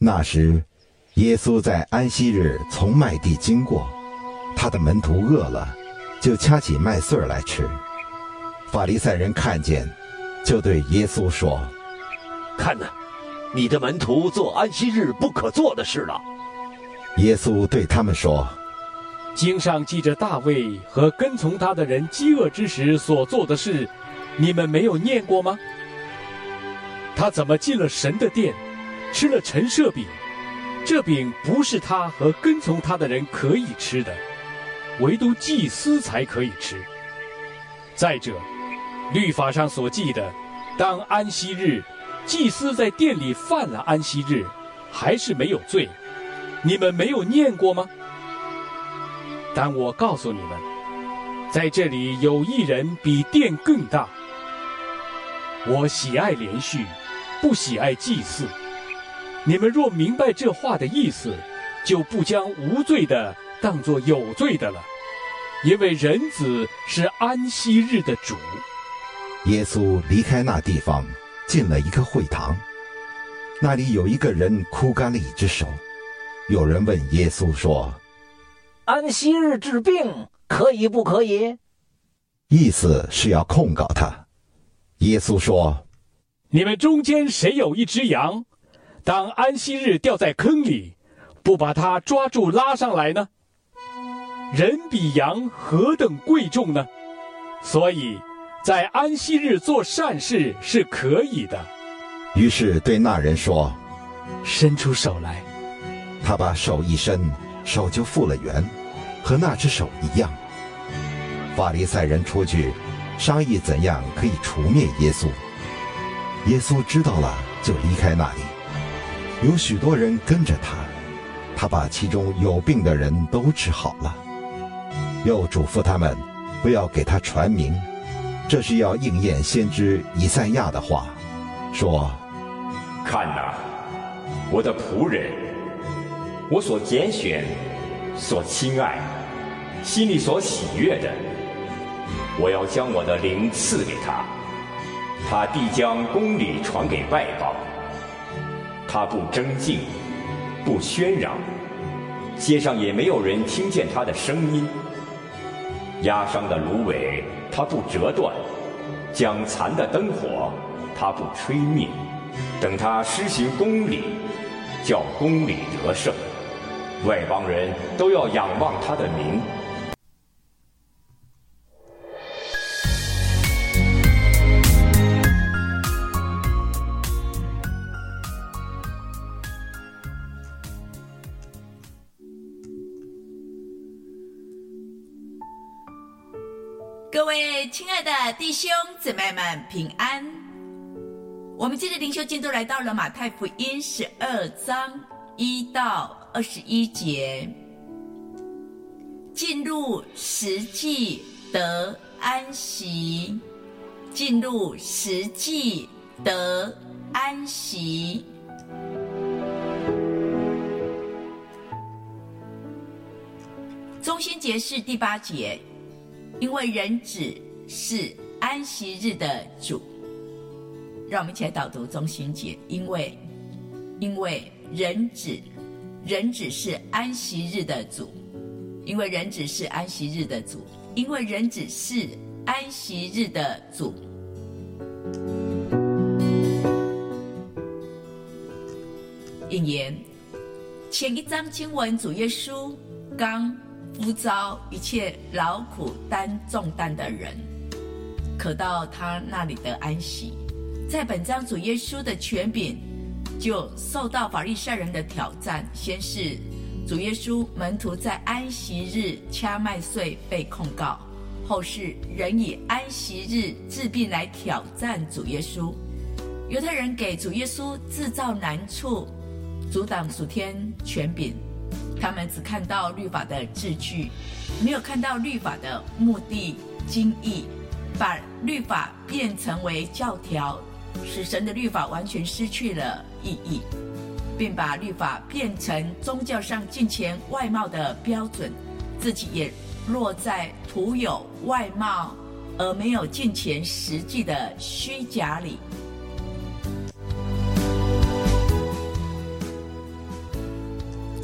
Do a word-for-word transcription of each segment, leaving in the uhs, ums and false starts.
那时，耶稣在安息日从麦地经过，他的门徒饿了，就掐起麦穗来吃。法利赛人看见，就对耶稣说： 看哪，你的门徒做安息日不可做的事了。 耶稣对他们说： 经上记着大卫和跟从他的人饥饿之时所做的事，你们没有念过吗？他怎么进了神的殿，吃了陈设饼，这饼不是他和跟从他的人可以吃的，唯独祭司才可以吃。再者，律法上所记的，当安息日，祭司在殿里犯了安息日，还是没有罪，你们没有念过吗？但我告诉你们，在这里有一人比殿更大。我喜爱连续，不喜爱祭祀。你们若明白这话的意思，就不将无罪的当作有罪的了，因为人子是安息日的主。 耶稣离开那地方，进了一个会堂，那里有一个人枯干了一只手。有人问耶稣说： 安息日治病可以不可以？ 意思是要控告他。耶稣说： 你们中间谁有一只羊，当安息日掉在坑里，不把它抓住拉上来呢？人比羊何等贵重呢？所以在安息日做善事是可以的。 于是对那人说： 伸出手来。 他把手一伸，手就复了原，和那只手一样。法利赛人出去商议怎样可以除灭耶稣。耶稣知道了，就离开那里，有许多人跟着他，他把其中有病的人都治好了，又嘱咐他们不要给他传名，这是要应验先知以赛亚的话，说： 看哪，我的仆人，我所拣选、所亲爱、心里所喜悦的，我要将我的灵赐给他，他必将公理传给外邦。他不争竞，不喧嚷，街上也没有人听见他的声音。压伤的芦苇他不折断，将残的灯火他不吹灭。等他施行公理，叫公理得胜，外邦人都要仰望他的名。 各位亲爱的弟兄姊妹们平安。我们今日灵修进度来到了马太福音十二章一到二十一节，进入实际得安息，进入实际得安息。中心节是第八节，因为人子是安息日的主。让我们一起来导读中心节，因为因为人子人子是安息日的主，因为人子是安息日的主，因为人子是安息日的主。引言：前一章经文，主耶稣刚呼召一切劳苦担重担的人，可到他那里得安息。在本章，主耶稣的权柄就受到法利赛人的挑战。先是主耶稣门徒在安息日掐麦穗被控告，后是人以安息日治病来挑战主耶稣。犹太人给主耶稣制造难处，阻挡属天权柄。他们只看到律法的字句，没有看到律法的目的精义，把律法变成为教条，使神的律法完全失去了意义，并把律法变成宗教上敬虔外貌的标准，自己也落在徒有外貌而没有敬虔实际的虚假里。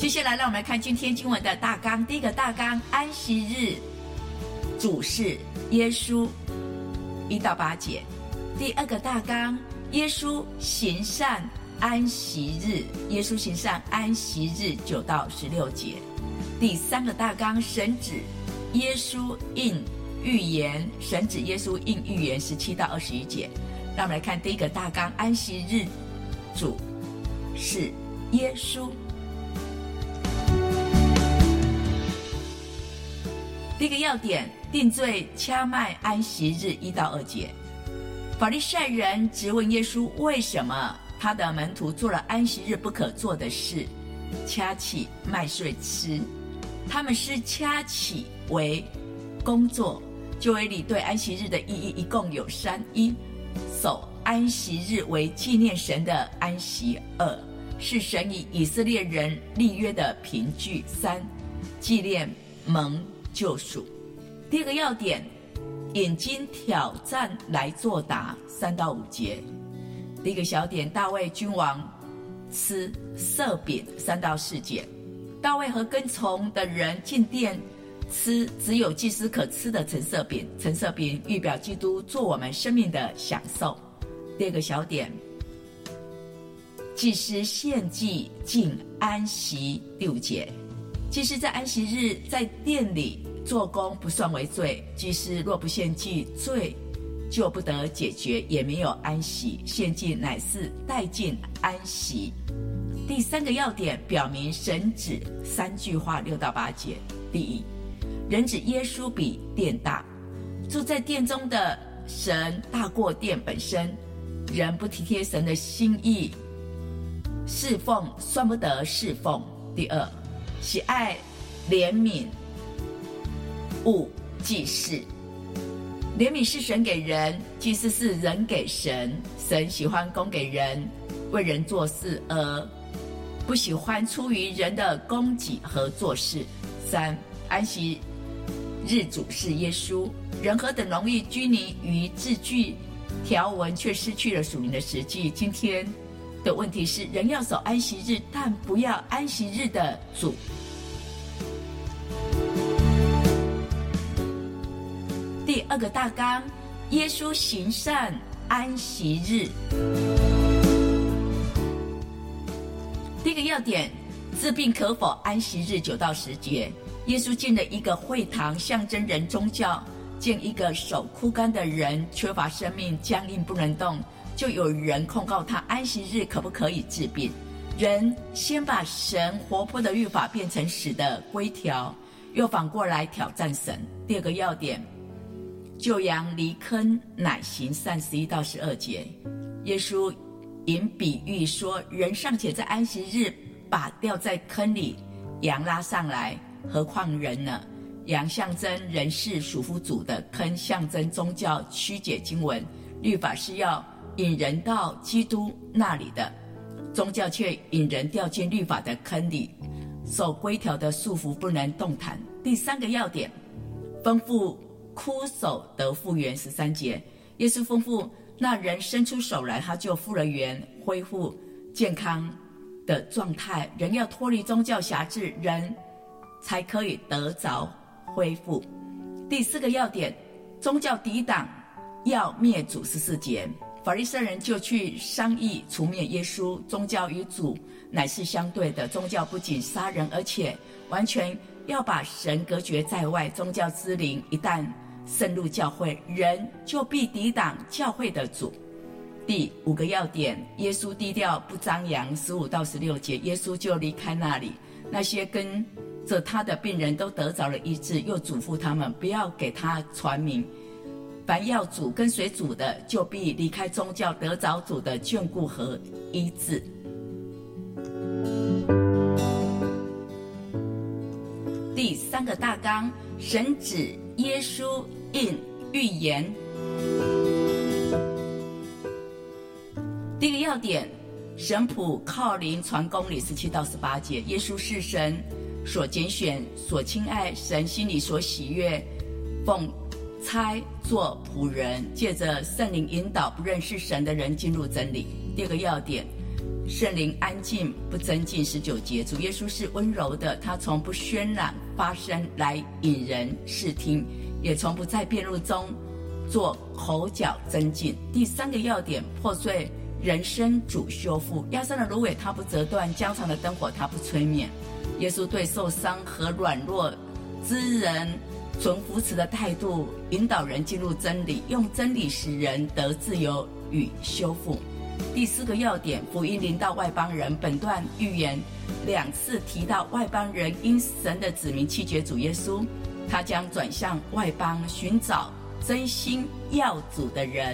接下来让我们来看今天经文的大纲。第一个大纲，安息日主是耶稣，一到八节。第二个大纲，耶稣行善安息日，耶稣行善安息日，九到十六节。第三个大纲，神指耶稣应预言，神指耶稣应预言，十七到二十一节。让我们来看第一个大纲，安息日主是耶稣。第一个要点，定罪掐麦安息日，一到二节。法利赛人质问耶稣，为什么他的门徒做了安息日不可做的事，掐起麦穗吃。他们是掐起为工作。旧约里对安息日的意义一共有三：一、守安息日为纪念神的安息；二、是神以以色列人立约的凭据；三、纪念蒙救赎。第二个要点，引经挑战来作答，三到五节。第一个小点，大卫君王吃色饼，三到四节。大卫和跟从的人进殿吃只有祭司可吃的陈设饼，陈设饼预表基督做我们生命的享受。第二个小点，祭司献祭进安息，第五节。祭司在安息日在殿里做工不算为罪，祭司若不献祭，罪就不得解决，也没有安息。献祭乃是带进安息。第三个要点，表明神指三句话，六到八节。第一，人指耶稣比殿大，住在殿中的神大过殿本身，人不体贴神的心意，侍奉算不得侍奉。第二，喜爱怜悯勿祭祀，怜悯是神给人，祭祀是人给神。神喜欢供给人，为人做事，而不喜欢出于人的供给和做事。三、安息日主是耶稣，人何等容易拘泥于字句条文，却失去了属灵的实际。今天的问题是，人要守安息日，但不要安息日的主。第二个大纲，耶稣行善安息日。第一个要点，治病可否安息日，九到十节。耶稣进了一个会堂，象征人宗教，见一个手枯干的人，缺乏生命，僵硬不能动，就有人控告他安息日可不可以治病。人先把神活泼的律法变成死的规条，又反过来挑战神。第二个要点，救羊离坑乃行善，十一到十二节。耶稣引比喻说，人尚且在安息日把掉在坑里羊拉上来，何况人呢？羊象征人是属乎主的，坑象征宗教曲解经文，律法是要引人到基督那里的，宗教却引人掉进律法的坑里，受规条的束缚，不能动弹。第三个要点，吩咐枯手得复原，十三节。耶稣吩咐那人伸出手来，他就复了原，恢复健康的状态。人要脱离宗教辖制，人才可以得着恢复。第四个要点，宗教抵挡要灭主，十四节。法利赛人就去商议除灭耶稣。宗教与主乃是相对的，宗教不仅杀人，而且完全要把神隔绝在外。宗教之灵一旦渗入教会，人就必抵挡教会的主。第五个要点，耶稣低调不张扬，十五到十六节。耶稣就离开那里，那些跟着他的病人都得着了医治，又嘱咐他们不要给他传名，凡要主跟随主的，就必离开宗教，得着主的眷顾和医治。第三个大纲，神指耶稣应预言。第一个要点，神仆靠临传公理，十七到十八节。耶稣是神所拣选、所亲爱，神心里所喜悦，奉差做仆人，借着圣灵引导不认识神的人进入真理。第二个要点， 圣灵安静不增进。十九节，主耶稣是温柔的，他从不渲染发声来引人视听，也从不在辩论中做口角增进。第三个要点，破碎人生主修复。压伤的芦苇他不折断，江长的灯火他不吹灭。耶稣对受伤和软弱之人存扶持的态度，引导人进入真理，用真理使人得自由与修复。第四个要点，福音临到外邦人。本段预言两次提到外邦人因神的子民弃绝主耶稣，他将转向外邦，寻找真心要主的人。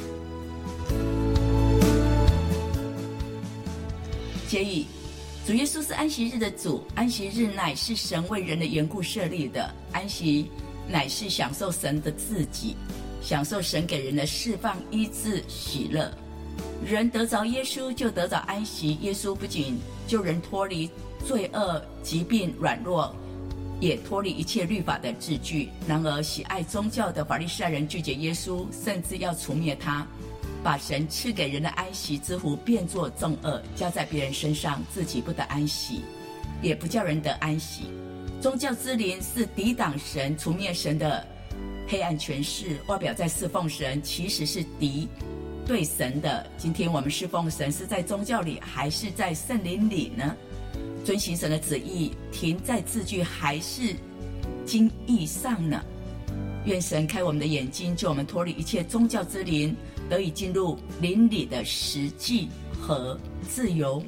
结语，主耶稣是安息日的主，安息日乃是神为人的缘故设立的，安息乃是享受神的自己，享受神给人的释放、医治、喜乐。人得着耶稣就得着安息，耶稣不仅救人脱离罪恶、疾病、软弱，也脱离一切律法的治具。然而喜爱宗教的法利赛人拒绝耶稣，甚至要除灭他，把神赐给人的安息之福变作重恶，加在别人身上，自己不得安息，也不叫人得安息。宗教之灵是抵挡神、除灭神的黑暗权势，外表在侍奉神，其实是敌对神的。今天我们侍奉神是在宗教里还是在圣灵里呢？遵行神的旨意停在字句还是经义上呢？愿神开我们的眼睛，救我们脱离一切宗教之灵，得以进入灵里的实际和自由。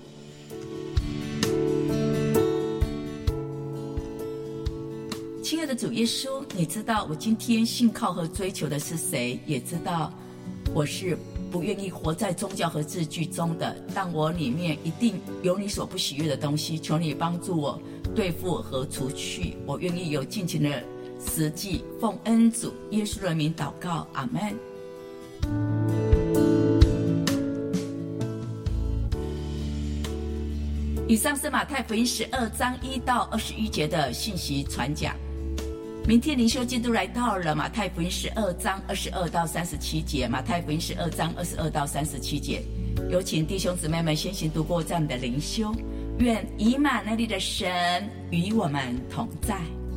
亲爱的主耶稣，你知道我今天信靠和追求的是谁，也知道我是不愿意活在宗教和字句中的，但我里面一定有你所不喜悦的东西，求你帮助我对付和除去。我愿意有尽情的实际，奉恩主耶稣的名祷告，阿们。以上是马太福音十二章一到二十一节的信息传讲。明天灵修进度来到了马太福音十二章二十二到三十七节，马太福音十二章二十二到三十七节，有请弟兄姊妹们先行读过这样的灵修。愿以马内利的神与我们同在。